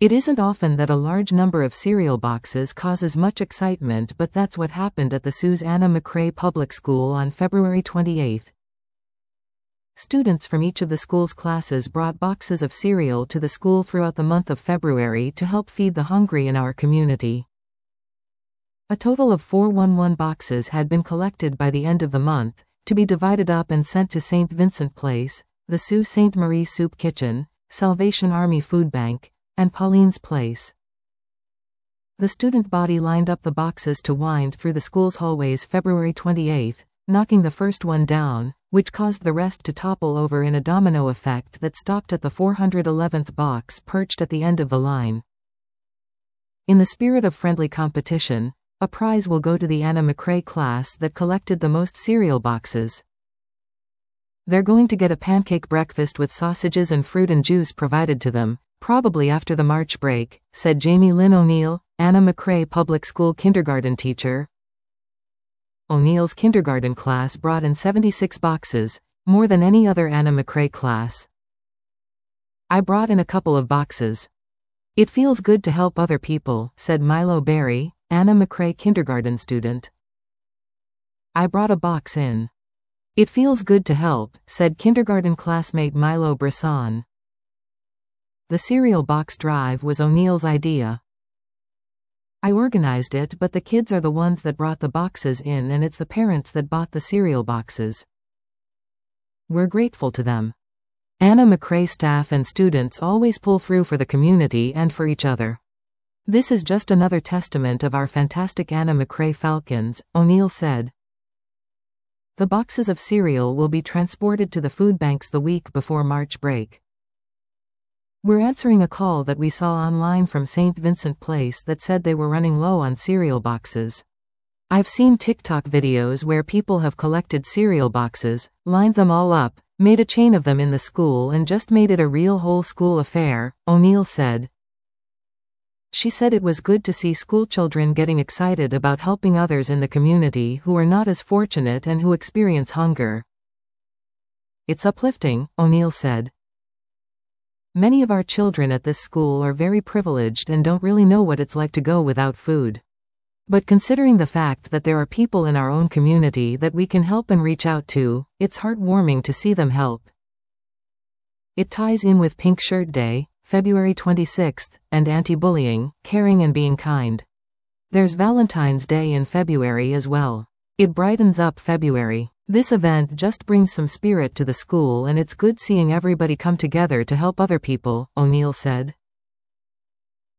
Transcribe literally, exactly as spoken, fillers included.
It isn't often that a large number of cereal boxes causes much excitement, but that's what happened at the Sault Anna McCrae Public School on February twenty-eighth. Students from each of the school's classes brought boxes of cereal to the school throughout the month of February to help feed the hungry in our community. A total of four hundred eleven boxes had been collected by the end of the month, to be divided up and sent to Saint Vincent Place, the Sault Ste. Marie Soup Kitchen, Salvation Army Food Bank, and Pauline's Place. The student body lined up the boxes to wind through the school's hallways February twenty-eighth, knocking the first one down, which caused the rest to topple over in a domino effect that stopped at the four hundred eleventh box perched at the end of the line. In the spirit of friendly competition, a prize will go to the Anna McCrae class that collected the most cereal boxes. They're going to get a pancake breakfast with sausages and fruit and juice provided to them, probably after the March break, said Jamie Lynn O'Neill, Anna McCrae Public School kindergarten teacher. O'Neill's kindergarten class brought in seventy-six boxes, more than any other Anna McCrae class. I brought in a couple of boxes. It feels good to help other people, said Milo Berry, Anna McCrae kindergarten student. I brought a box in. It feels good to help, said kindergarten classmate Milo Brisson. The cereal box drive was O'Neill's idea. I organized it, but the kids are the ones that brought the boxes in, and it's the parents that bought the cereal boxes. We're grateful to them. Anna McCrae staff and students always pull through for the community and for each other. This is just another testament of our fantastic Anna McCrae Falcons, O'Neill said. The boxes of cereal will be transported to the food banks the week before March break. We're answering a call that we saw online from Saint Vincent Place that said they were running low on cereal boxes. I've seen TikTok videos where people have collected cereal boxes, lined them all up, made a chain of them in the school and just made it a real whole school affair, O'Neill said. She said it was good to see schoolchildren getting excited about helping others in the community who are not as fortunate and who experience hunger. It's uplifting, O'Neill said. Many of our children at this school are very privileged and don't really know what it's like to go without food. But considering the fact that there are people in our own community that we can help and reach out to, it's heartwarming to see them help. It ties in with Pink Shirt Day, February twenty-sixth, and anti-bullying, caring and being kind. There's Valentine's Day in February as well. It brightens up February. This event just brings some spirit to the school, and it's good seeing everybody come together to help other people, O'Neill said.